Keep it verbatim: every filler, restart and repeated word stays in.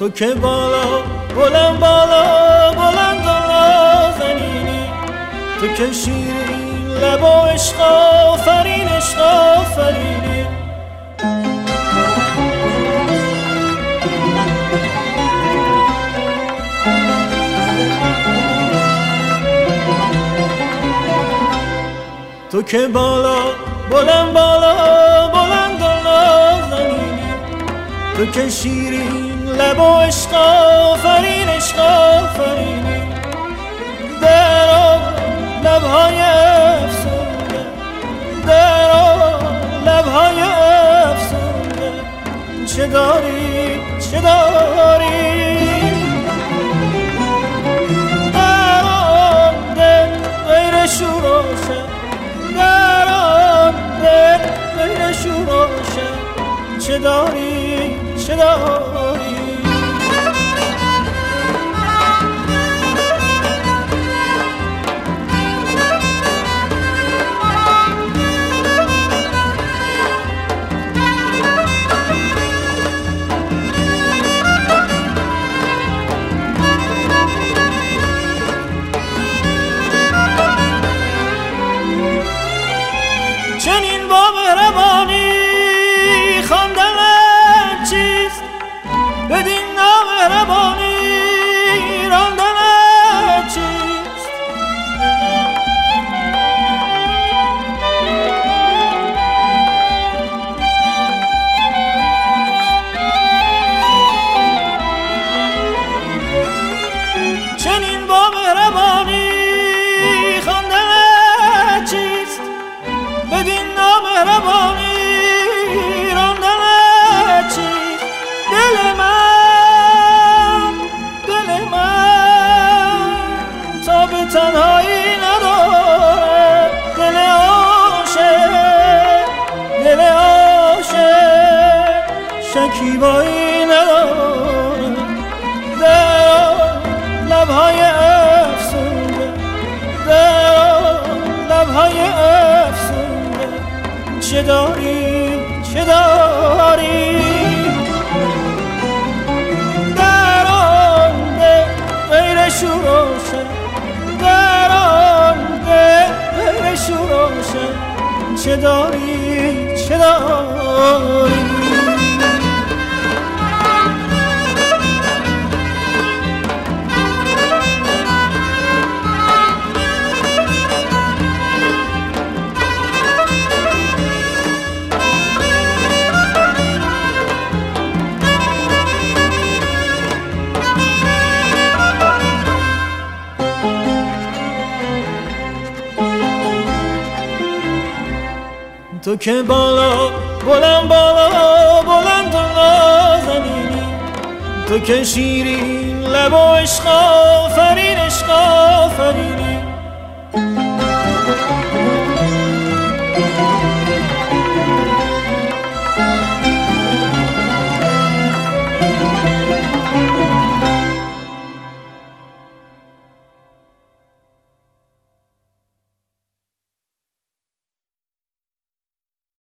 تو که بالا بلند بالا بلند و نازنینی، تو که شیرین لب و عشق آفرین عشق آفرینی. تو که بالا بلند بالا بلند و نازنینی، تو که شیرین لب و عشق آفرین عشق آفرینی. در آن لبهای افسونده، در آن لبهای افسونده، چه داری چه داری؟ در آن دل غیر شور و شر، در آن دل غیر شور و شر، چه داری چه داری؟ چنین با مهربانی خواندن چیست، بدین نامهربانی راندن چیست؟ چنین با مهربانی خواندن چیست، بدین نامهربانی راندن چیست؟ دل من دل من تا به تنهایی نداره، دل عاشق دل عاشق شکیبایی نداره. در لبهای افسونده، در لبهای افسونده، چه داری چه داری؟ در آن دل غیر شور و شر، در آن دل غیر شور و شر، چه داری چه داری؟ تو که بالا بلند بالا بلند و نازنینی، تو که شیرین لب و عشق آفرین عشق